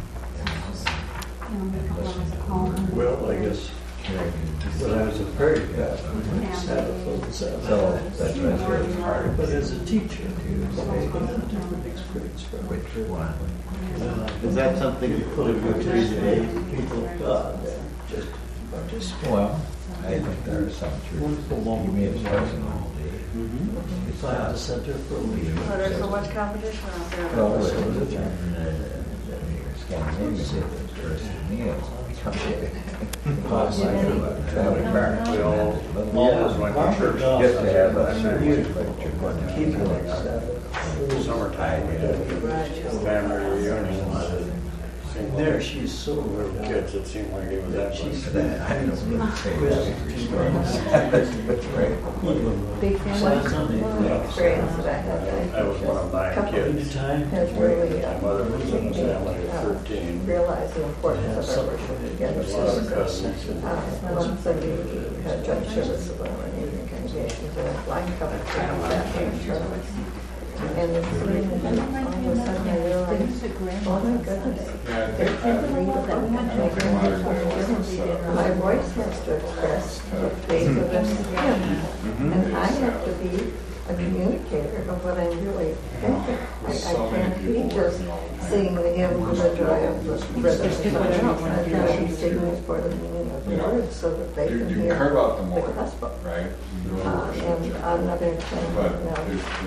well, I guess, when I was a prairie guy, I Sabbath over Sabbath. So that's what I said, it's hard But to as a teacher, to say it's been a different experience for me. which one. Is that something You you put it would with do these today? people of God, they're just, just Well, I think there are some churches, Wonderful you moment. may have spoken all day. It's find the not. center for leisure. Well, there's so much competition out there. Well, it was a turn, uh, Scandinavia said it first to me, it's because I do a traveling bar. We all- Always went to church just to have a certain but you're going to keep Keep it it like Sabbath. summertime, you know. Family reunion. And there she's so Little kids, it seemed like it was that She's much. That, I don't really say that restoring Sabbath, but right. Big family experience that I had. That was one of my Couple kids. anytime. Has really uh, My mother was in a family of uh, thirteen. realized the importance of our worship together. A lot of cousins. Uh, One Sunday, we had judge service of our neighboring congregations, and a line cover sat in front of us. And this evening, all of a sudden, I realized, oh my goodness, they can't read a book and make it work. My voice has to express the faith of this hymn, and I have to be a communicator of what I'm really thinking. I, I can't be just singing the hymn for the joy of the rhythm and something else. I've got to be singing it for the meaning of the words so that they You, can you hear carve out the the moment, gospel. right? Uh, and another thing, But you know, there's, there's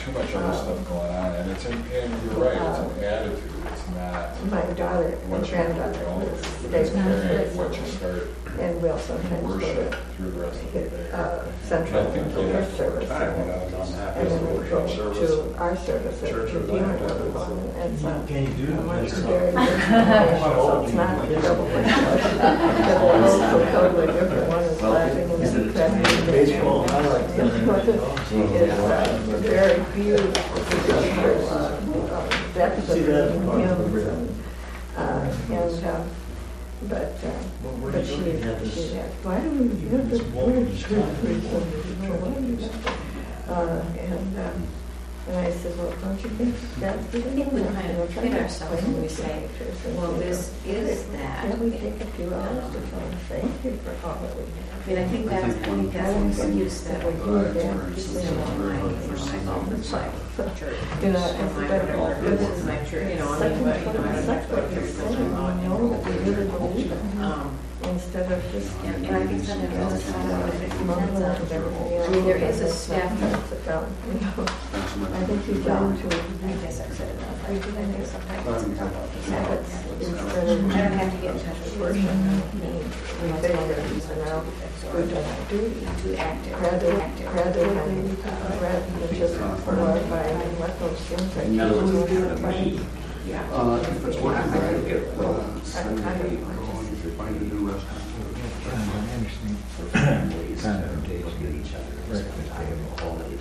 too much other stuff going on, and it's, an, and you're right, it's an attitude, it's not My daughter and what you're granddaughter going was through. staying It's carrying what with you us, start and we'll sometimes go worship to through the rest of the day. uh, Central I think for they her have service. time when I And was unhappy then with we the go worship service. to our service at Church was Redeemer like- everyone, and so Can you do much that? very good. So it's not double push. They're also totally different. One is laughing and then cracking. Baseball, I like She is uh, very beautiful. Uh, depth of hymns and, uh, and, uh, but, uh, but she, she asked, why do we have this weird church recently? Why do we have to? Uh, and, uh, and I said, well, don't you think that's the I think we kind of hit ourselves when we say, well, this is that. Can we take a few hours to try and thank you for all that we have? I mean, I think that's, I think that's an excuse that we do that. Just You in know, my, you know, my mom was like, church. You know, or it's my better. whatever, this is my church, you know, I mean, but, you know, I don't have to go to church because my mom, you know, that we really believe it. um, Instead of just. and, and I think sometimes it doesn't sound like it depends on, I I mean, there is a step. Sit down, you know. I think you down to. I guess I've said enough. I do, I think sometimes it's a couple of Habits habits. instead of. I don't have to get in touch with Worship. worship. We think that it's now good to do. To act it, Rather, to act it. rather than, rather than just glorifying and let those things. In other words, kind of me. Yeah. Uh, if it's working I right, could get it. uh, send me a call if you find a new restaurant. For families to look at each other. I have all the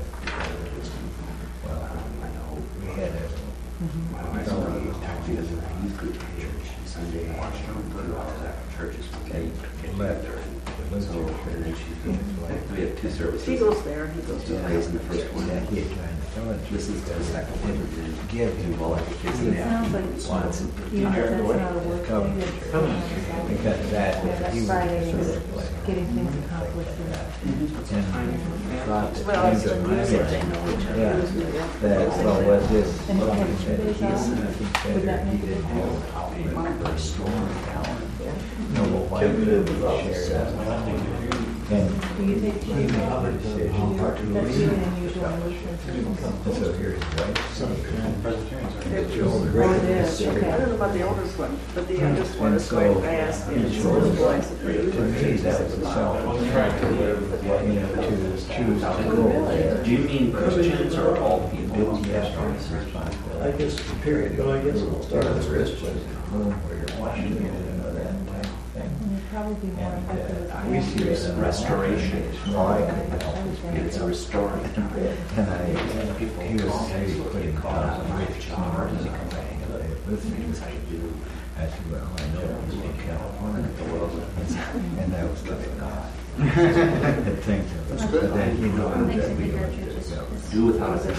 well, I know we had a my son he was a youth group at church Sunday. Two hours after church is when they left her. So and then she we have two services. He goes there, he goes He there. plays in the first one. He had tried to tell it, Listens to the second one and then give him well, like the kids in It the sounds afternoon. like, Wants and you know, that's not a work Come. day, it's, because that, yeah, he that's was Friday, sort is of like. getting things accomplished. and- And thought that Well, came it's to the my music. mind, yeah, that, well, was this And he something had two that days he, I off. think Would better that he make a didn't have difference? outlet for a story telling. Yeah. No, well, why could we share that? And Do you think he made the decision to that's leave. really unusual in Lutheran circles? And so here's right. It Joel was- Rick Oh, it is is. super- I don't know about the oldest one, but the youngest one And is so, quite fast. And each it's one little of boys. them, to me, that was a self-contract, you know, to choose to go there. Do you mean Christians or all people? Yes, I guess, period, but I guess it'll start Start with the Rich. wrist was room where you're watching it, you know, that type of thing. And you'd probably be more And effective uh, with we see It's it in restoration. Well, I couldn't help it. It's a restoring. And I, he was, he was putting cars on Rich on emergency company, and they with me, which I do. I said, well, I know it was in California, and that was the God. The thing to us, but then he knew that we were just, Do without it.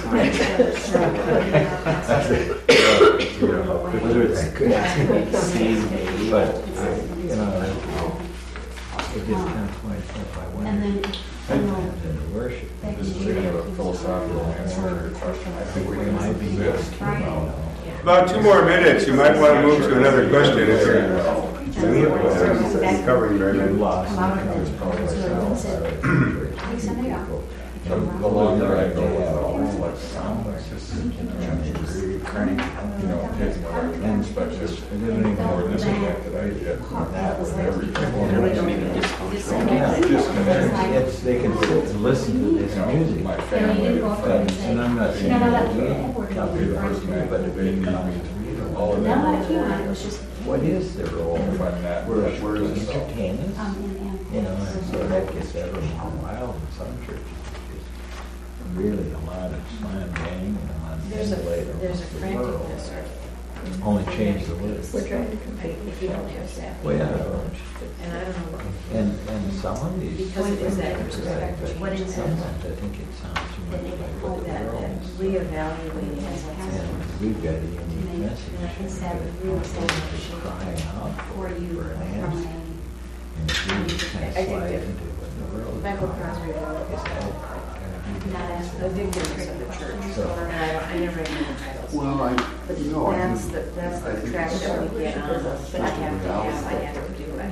whether it's Same age. but, uh, you know, it just kind of points if I went And then, you know, into worship. This is kind of a philosophical answer to your question. I think we It can might be exist. About two more minutes, you might want to move to another question if you're uh, covering very You many. lost the comes people. The the longer I go without, it's like sound, it's just, you know, taking away perspective, more disconnect that I get with everything. Yeah, it's, they can sit and listen to this music. My family, But, and I'm not saying that we tell people to do, but if they come to read them, all of that. what is their role? Find that, We're, where we're is it? entertainers, you know, and so that gets every while in some churches. It's really a lot of slam bang and a lot of There's a, later. there's a franticness or Only change the words. We're trying to compete. if you don't have staff. Well, yeah, And I don't know what, and, and some of these. because it is that perspective, what is it? Sometimes I think it sounds too much like what the That, world that is. reevaluating as And we've got a unique message. And I think that would really It's establish crying out for you for an from answer. a And if we just kind I of think slide that into what the world is Michael crying Crosby out, wrote is that not as the victims of the church. So- And I don't, I never even know titles. Well, I, But no, I that's think, the, that's I the think track it's that we get on, just I have to have, I reality. have to do, I have to. we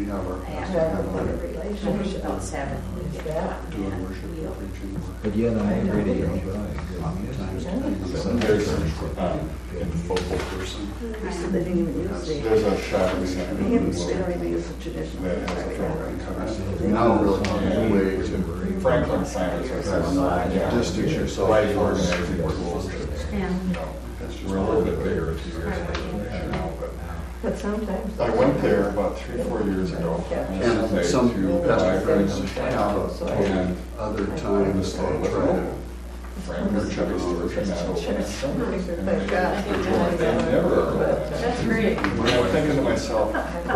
we have our I pastor have have a our relationship about Sabbath. We get that. do our worship and preaching work. But yet I really enjoy good Oftentimes, music. There's um, in focal person. They didn't even use the. There's a Shabbos center They don't even use the traditional. that has a program cover. now really on the way to Franklin Planners are distance yourself life from organizing tools. We're a little bit bigger a few years ago now, but But sometimes. I went there about three, four years ago. And some to pastor friends friends have, and other times they try to Franklin Chevy Stewart from that Thank God. That's great. I'm thinking to myself,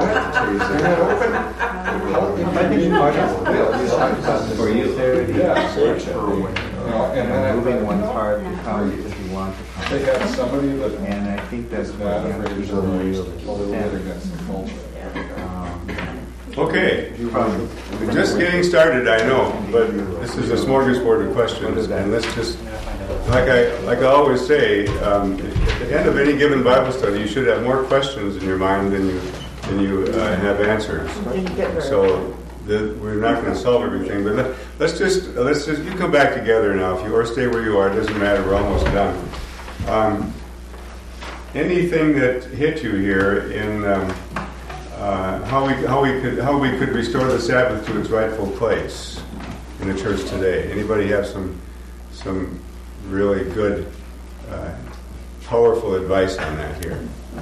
For you. yeah, so it's for, you know, and then I Moving one part to come because you want to come. they have somebody that And I think that's is what not you have afraid to to do. use a little bit against the culture. Um, Okay, um, we're just getting started, I know, but this is a smorgasbord of questions, and let's just, like I like I always say, um, at the end of any given Bible study, you should have more questions in your mind than you than you uh, have answers. So the, we're not going to solve everything, but let, let's just let's just you come back together now, if you or stay where you are. It doesn't matter. We're almost done. Um, anything that hit you here in um, Uh, how we how we could how we could restore the Sabbath to its rightful place in the church today? Anybody have some some really good, uh, powerful advice on that here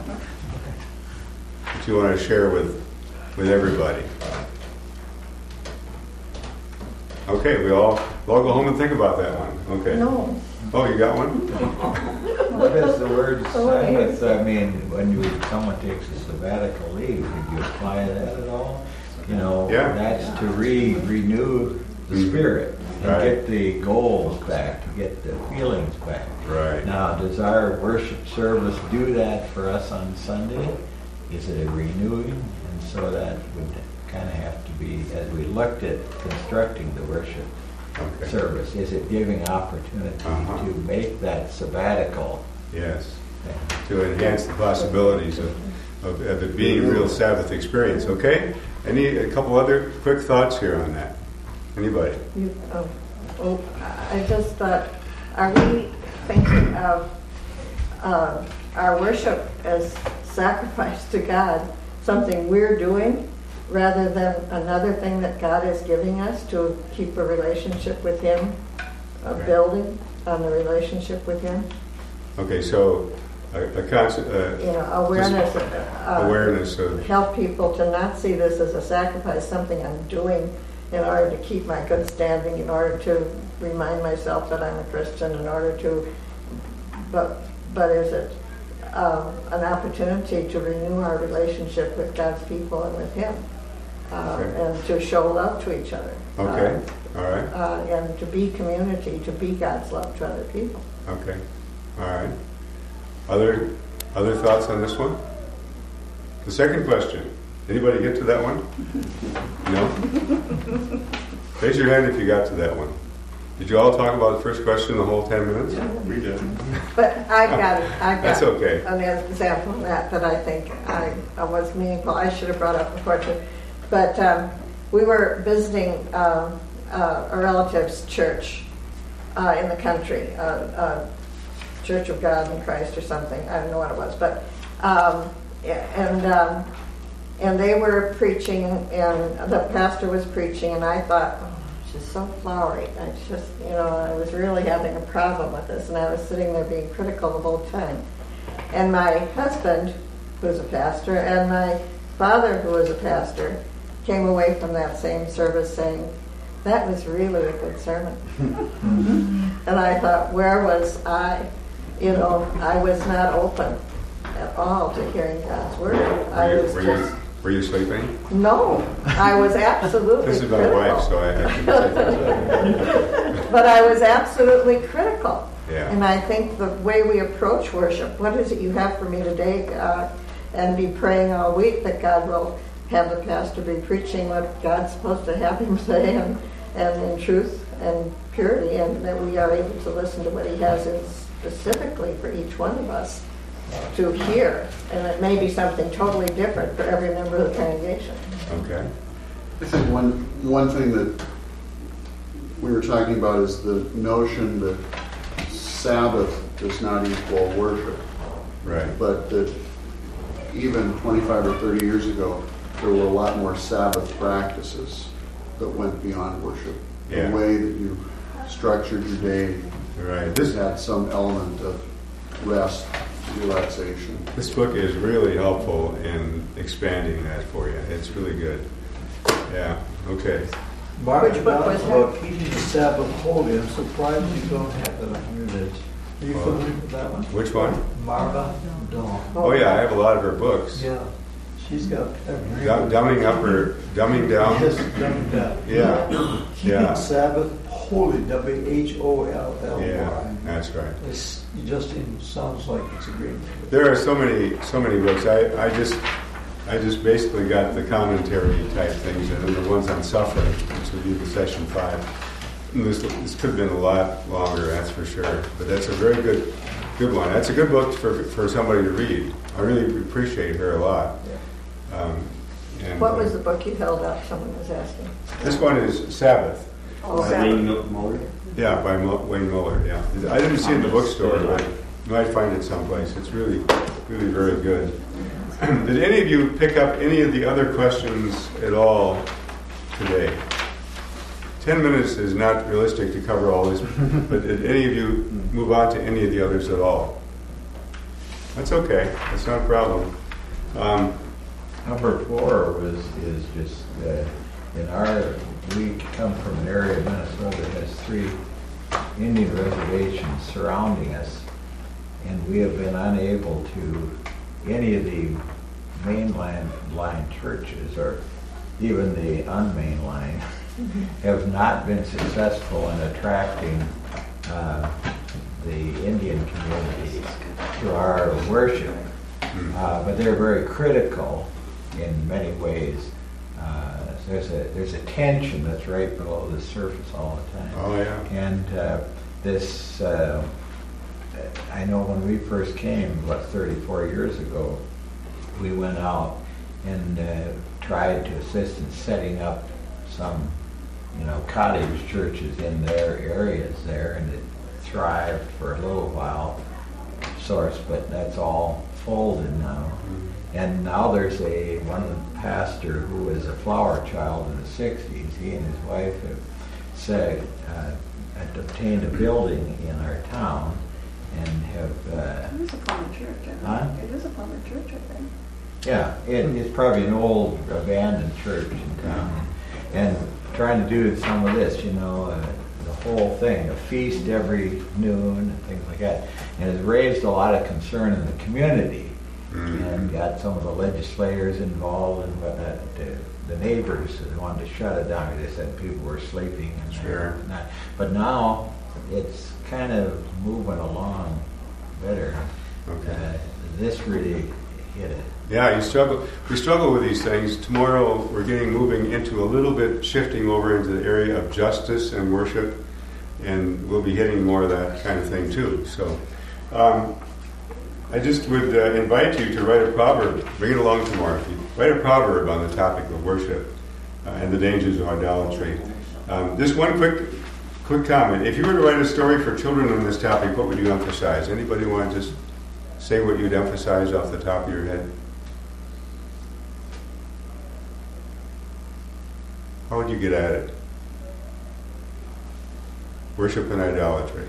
that you want to share with with everybody? Okay, we all we'll all go home and think about that one. Okay. No. Oh, you got one? What is the word Sabbath? I mean, when you someone takes a sabbatical leave, did you apply that at all? You know, Yeah. that's to re renew the spirit and Right. get the goals back, to get the feelings back. Right. Now, does our worship service do that for us on Sunday? Is it a renewing? And so that would kind of have to be, as we looked at constructing the worship Okay. service, is it giving opportunity Uh-huh. to make that sabbatical Yes. thing? To enhance the possibilities of, of, of it being a real Sabbath experience. Okay? Any a couple other quick thoughts here on that? Anybody? You, oh, oh, I just thought, are we thinking of uh, our worship as sacrifice to God, something we're doing, rather than another thing that God is giving us to keep a relationship with Him, a Right. building on the relationship with Him? Okay, so a, a concept, uh, You know, awareness, uh, awareness of help people to not see this as a sacrifice, something I'm doing in order to keep my good standing, in order to remind myself that I'm a Christian, in order to, but but is it um, an opportunity to renew our relationship with God's people and with Him, uh, Okay. and to show love to each other, Okay, all right, uh, uh, and to be community, to be God's love to other people. okay, all right. Other other thoughts on this one? The second question. Anybody get to that one? No? Raise your hand if you got to that one. Did you all talk about the first question the whole ten minutes? we did. But I got it. I got That's okay. an example of that that I think I, I was meaningful. I should have brought up before too. But um, we were visiting uh, uh, a relative's church uh, in the country, uh, uh, Church of God in Christ or something. I don't know what it was, but um, and um, and they were preaching, and the pastor was preaching, and I thought, oh, she's so flowery. I just, you know, I was really having a problem with this, and I was sitting there being critical the whole time. And my husband, who's a pastor, and my father, who was a pastor, came away from that same service saying, that was really a good sermon. And I thought, where was I? You know, I was not open at all to hearing God's word. I Were you, was were just... you, were you sleeping? No, I was absolutely This is my critical. wife, so I have to say But I was absolutely critical. Yeah. And I think the way we approach worship, what is it you have for me today, God? And be praying all week that God will have the pastor be preaching what God's supposed to have him say, and, and in truth and purity, and that we are able to listen to what he has in specifically for each one of us to hear. And it may be something totally different for every member of the congregation. Okay. I think one one thing that we were talking about is the notion that Sabbath does not equal worship. Right. But that even twenty-five or thirty years ago, there were a lot more Sabbath practices that went beyond worship. Yeah. The way that you structured your day Right. This had some element of rest, relaxation. This book is really helpful in expanding that for you. It's really good. Yeah. Okay. Mark, Which book was about that? keeping the Sabbath holy. I'm surprised you don't have it on your list. Are you Oh. familiar with that one? Which one? Marva Dawn. Oh yeah, I have a lot of her books. Yeah, she's got every. Dum- dumbing up her, dumbing down. Yes, dumbing down. Yeah. Keeping Yeah. Sabbath holy. W H O L L Y. Yeah, that's right. It's, it just even sounds like it's a great book. There are so many, so many books. I, I just, I just basically got the commentary type things, and then the ones on suffering, which would be the session five. And this, this could have been a lot longer, that's for sure. But that's a very good, good one. That's a good book for for somebody to read. I really appreciate her a lot. Um, and, What was uh, the book you held up, someone was asking? This one is Sabbath. Oh, By Sabbath. Wayne Muller? Yeah, by Mo- Wayne Muller. Yeah, I didn't see it in the bookstore, but you might find it someplace. It's really, really very good. Did any of you pick up any of the other questions at all today? Ten minutes is not realistic to cover all this, but did any of you move on to any of the others at all? That's okay. That's not a problem. Um, Number four was is just uh, in our we come from an area of Minnesota that has three Indian reservations surrounding us, and we have been unable to any of the mainline line churches or even the unmainline have not been successful in attracting uh, the Indian communities to our worship. Uh, but they're very critical in many ways. Uh, there's a there's a tension that's right below the surface all the time. oh yeah. And uh, this, uh, I know when we first came, what, thirty-four years ago, we went out and uh, tried to assist in setting up some, you know, cottage churches in their areas there, and it thrived for a little while, source, but that's all folded now. And now there's a one pastor who was a flower child in the sixties. He and his wife have said, uh, had obtained a building in our town and have. Uh, It is a former church, I think. Huh? It is a former church, I think. yeah, it, it's probably an old abandoned church in town, and trying to do some of this, you know, uh, the whole thing, a feast every noon and things like that, and has raised a lot of concern in the community. And got some of the legislators involved and whatnot. The, the neighbors that wanted to shut it down. They said people were sleeping and Sure. not. But now it's kind of moving along better. Okay. Uh, this really hit it. Yeah, you struggle. We struggle with these things. Tomorrow we're getting moving into a little bit, shifting over into the area of justice and worship, and we'll be hitting more of that kind of thing too. So, um, I just would uh, invite you to write a proverb. Bring it along tomorrow. If you write a proverb on the topic of worship uh, and the dangers of idolatry. Um, just one quick, quick comment. If you were to write a story for children on this topic, what would you emphasize? Anybody want to just say what you'd emphasize off the top of your head? How would you get at it? Worship and idolatry.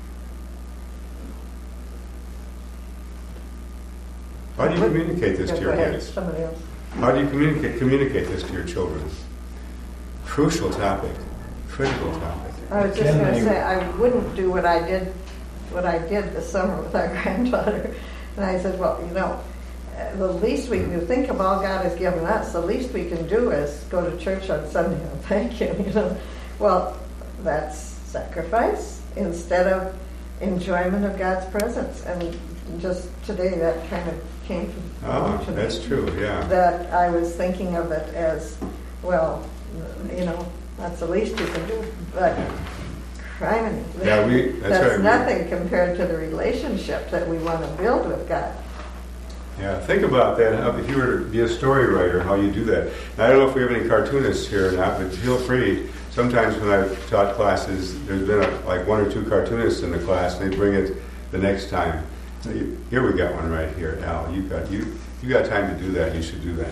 How do you communicate this to Yeah, your go ahead, kids? somebody else. How do you communicate communicate this to your children? Crucial topic. Critical topic. I was just Can going to they- say, I wouldn't do what I did, what I did this summer with our granddaughter. And I said, well, you know, uh, the least we can do, think of all God has given us, the least we can do is go to church on Sunday and thank Him, you know. Well, that's sacrifice instead of enjoyment of God's presence. And just today that kind of came to, Oh, to me. that's true, yeah. That I was thinking of it as, well, you know, that's the least you can do, but criminy. Yeah, we- that's right. nothing compared to the relationship that we want to build with God. Yeah, think about that. How, if you were to be a story writer, how you do that. Now, I don't know if we have any cartoonists here or not, but feel free. Sometimes when I've taught classes, there's been a, like one or two cartoonists in the class, and they bring it the next time. So you, here we got one right here, Al. You got you you got time to do that. You should do that.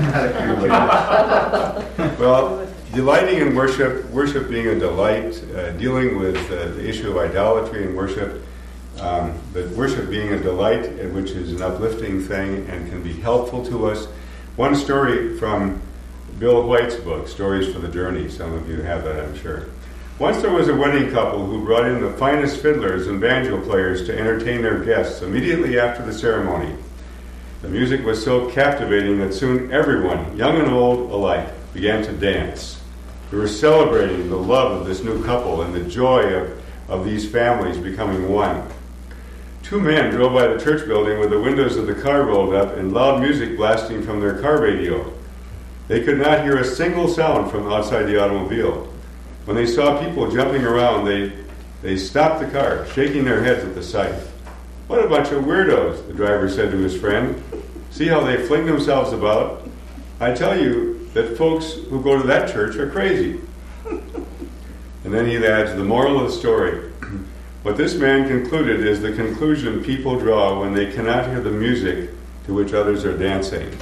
Well, delighting in worship, worship being a delight, uh, dealing with uh, the issue of idolatry in worship. Um, but worship being a delight, which is an uplifting thing and can be helpful to us. One story from Bill White's book, Stories for the Journey. Some of you have that, I'm sure. Once there was a wedding couple who brought in the finest fiddlers and banjo players to entertain their guests immediately after the ceremony. The music was so captivating that soon everyone, young and old alike, began to dance. We were celebrating the love of this new couple and the joy of, of these families becoming one. Two men drove by the church building with the windows of the car rolled up and loud music blasting from their car radio. They could not hear a single sound from outside the automobile. When they saw people jumping around, they, they stopped the car, shaking their heads at the sight. "What a bunch of weirdos," the driver said to his friend. "See how they fling themselves about? I tell you that folks who go to that church are crazy." And then he adds, the moral of the story. What this man concluded is the conclusion people draw when they cannot hear the music to which others are dancing.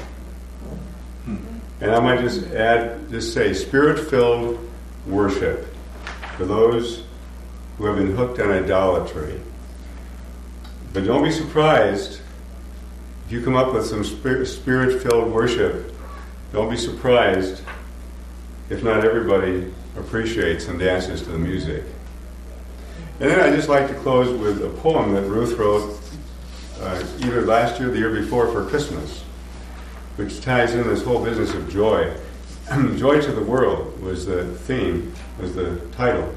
And I might just add, just say, spirit-filled worship for those who have been hooked on idolatry. But don't be surprised if you come up with some spirit-filled worship. Don't be surprised if not everybody appreciates and dances to the music. And then I'd just like to close with a poem that Ruth wrote uh, either last year or the year before for Christmas, which ties in this whole business of joy. Joy to the world was the theme, was the title.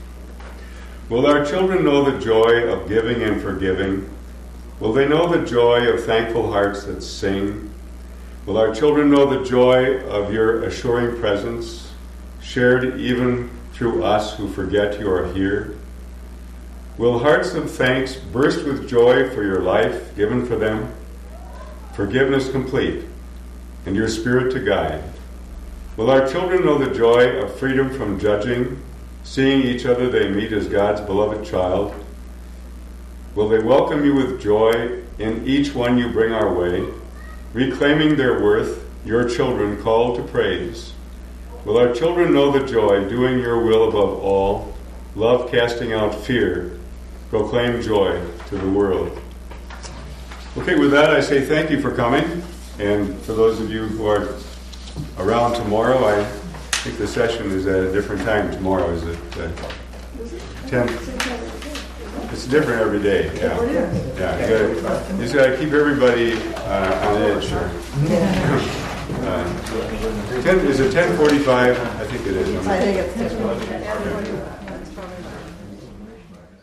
Will our children know the joy of giving and forgiving? Will they know the joy of thankful hearts that sing? Will our children know the joy of your assuring presence, shared even through us who forget you are here? Will hearts of thanks burst with joy for your life given for them, forgiveness complete, and your spirit to guide? Will our children know the joy of freedom from judging, seeing each other they meet as God's beloved child? Will they welcome you with joy in each one you bring our way, reclaiming their worth, your children called to praise? Will our children know the joy, doing your will above all, love casting out fear, proclaim joy to the world? Okay, with that I say thank you for coming, and for those of you who are around tomorrow, I think the session is at a different time tomorrow. Is it uh, ten? It's different every day. Yeah, yeah. You gotta, you just got to keep everybody uh, on edge. Sure. Uh, ten, is it ten forty-five? I think it is. I think it's ten forty-five.